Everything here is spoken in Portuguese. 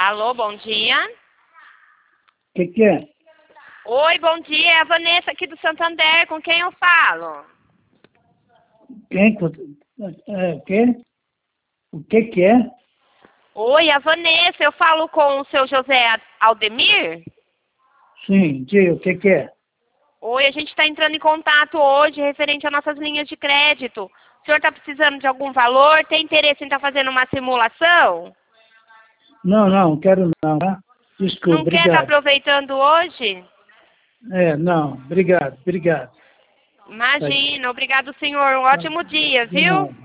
Alô, bom dia. O que é? Oi, bom dia. É a Vanessa aqui do Santander. Com quem eu falo? Quem? Quê? O que é? Oi, a Vanessa. Eu falo com o seu José Aldemir? Sim, o que é? Oi, a gente está entrando em contato hoje referente às nossas linhas de crédito. O senhor está precisando de algum valor? Tem interesse em estar fazendo uma simulação? Não quero não, tá? Desculpa, Não quer estar obrigado. aproveitando hoje? Não, obrigado. Tá, Imagina. Obrigado, senhor. Um ótimo dia, de viu? nada.